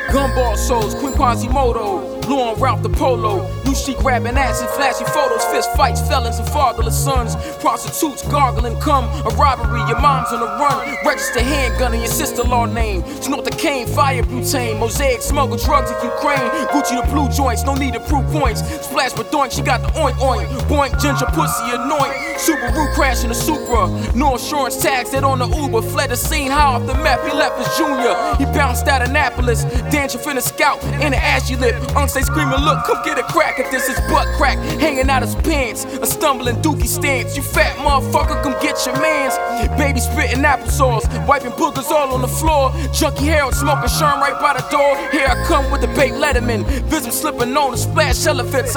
Gumball souls, Queen Quasimodo, Luan Ralph the Polo. New chic grabbing ass and flashy photos, fist fights, felons and fatherless sons. Prostitutes gargling, come a robbery, your mom's on the run. Register handgun in your sister-in-law name. Snort the cane, fire butane. Mosaic smuggle drugs in Ukraine. Gucci the blue joints, no need to prove points. Splash with doink, she got the oink oink. Boink, ginger pussy anoint. Subaru crashing a Supra. No insurance tags, that on the Uber. Fled the scene, high off the map, he left his junior. He bounced out Annapolis. Danger finna scout in the ashy lip. Unc say screaming, look, come get a crack at this. His butt crack hanging out his pants. A stumbling dookie stance. You fat motherfucker, come get your mans. Baby spitting applesauce, wiping boogers all on the floor. Junkie Harold smoking Sherm right by the door. Here I come with the baked Letterman. Vism slipping on the splash elephants.